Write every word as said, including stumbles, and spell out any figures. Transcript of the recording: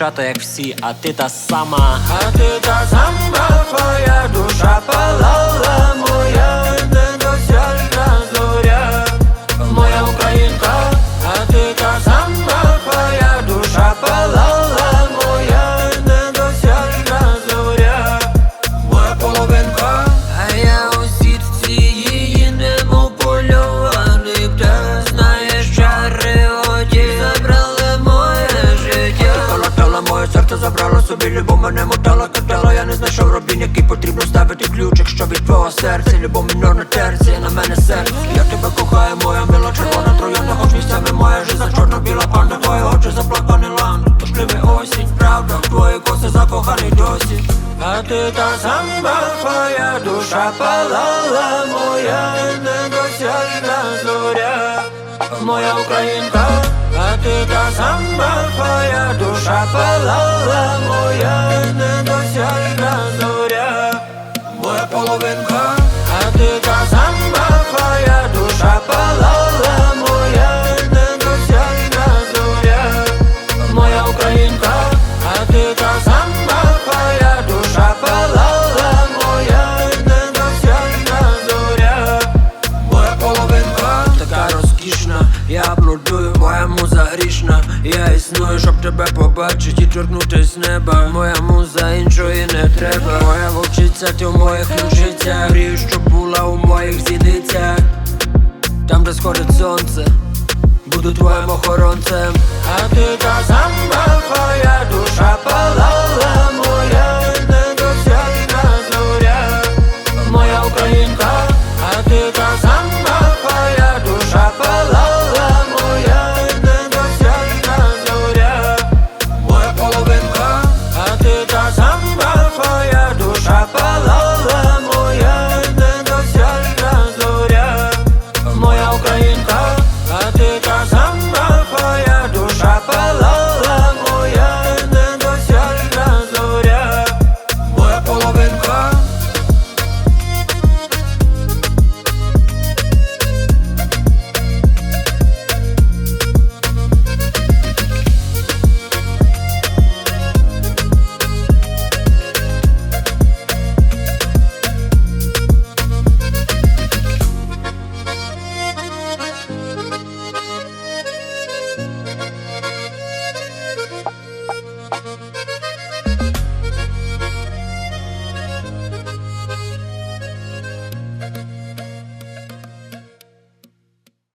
дівчата як всі, а ти та сама. А ти та сама, твоя душа палала, моя недосяжна зоря, моя українка. А ти та сама, твоя душа палала, моя недосяжна зоря, моя половинка. А я у сітці її немов польований птах. Знаєш, чари оті забрали моє життя. Колотала моє серце, забрала собі любов, мене мотала, катала. Я не знайшов робінь, який потрібно ставити ключик, що від твого серця. Любов мінорна терція на мене серце. Я тебе кохаю, моя мила червона троянда, хоч місцями моя жиза чорно-біла панда. Твої очі заплаканий ланд, дошливий осінь, правда, в твої коси закоханий досі. А ти та сама, твоя душа палала, моя недосяжна зоря, моя українка. А ти та сама, твоя душа палала, моя недосяжна зоря, моя половинка. А ти та сама, твоя душа палала, моя недосяжна зоря, моя українка. А ти та сама, твоя душа палала, моя недосяжна зоря, моя половинка. Така розкішна, я аплодую, моя муза грішна. Я існую, щоб тебе побачить і торкнути з неба. Моя муза, іншої не треба. Моя вовчиця, ти в моїх ключицях. Мрію, щоб була у моїх зіницях. Там, де сходить сонце, буду твоїм охоронцем. А ти та сама, твоя душа